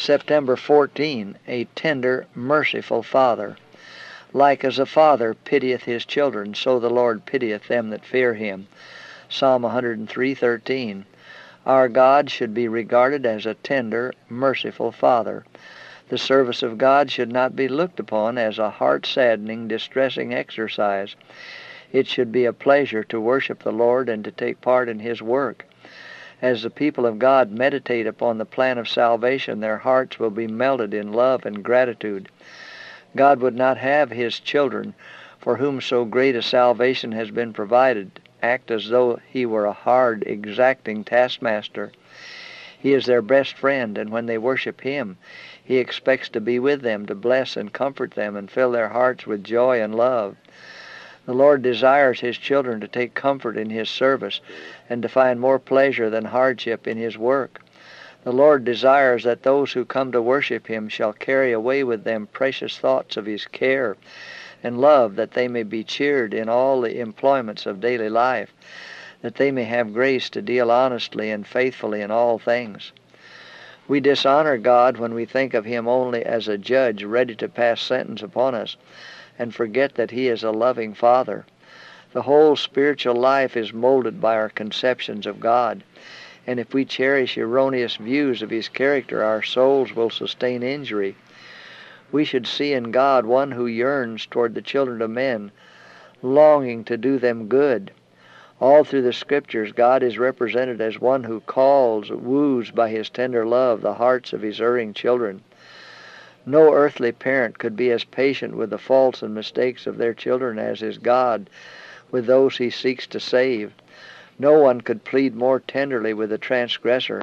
September 14, a tender, merciful Father. Like as a father pitieth his children, so the Lord pitieth them that fear him. Psalm 103:13. Our God should be regarded as a tender, merciful Father. The service of God should not be looked upon as a heart-saddening, distressing exercise. It should be a pleasure to worship the Lord and to take part in His work. As the people of God meditate upon the plan of salvation, their hearts will be melted in love and gratitude. God would not have His children, for whom so great a salvation has been provided, act as though He were a hard, exacting taskmaster. He is their best friend, and when they worship Him, He expects to be with them, to bless and comfort them, and fill their hearts with joy and love. The Lord desires His children to take comfort in His service and to find more pleasure than hardship in His work. The Lord desires that those who come to worship Him shall carry away with them precious thoughts of His care and love, that they may be cheered in all the employments of daily life, that they may have grace to deal honestly and faithfully in all things. We dishonor God when we think of Him only as a judge ready to pass sentence upon us, and forget that He is a loving Father. The whole spiritual life is molded by our conceptions of God, and if we cherish erroneous views of His character, our souls will sustain injury. We should see in God one who yearns toward the children of men, longing to do them good. All through the Scriptures, God is represented as one who calls, woos by His tender love the hearts of His erring children. No earthly parent could be as patient with the faults and mistakes of their children as is God with those He seeks to save. No one could plead more tenderly with the transgressor.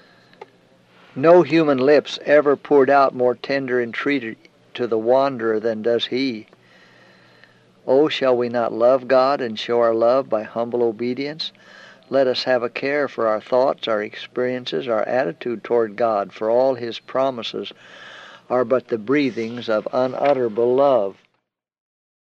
No human lips ever poured out more tender entreaty to the wanderer than does He. Oh, shall we not love God and show our love by humble obedience? Let us have a care for our thoughts, our experiences, our attitude toward God, for all His promises are but the breathings of unutterable love.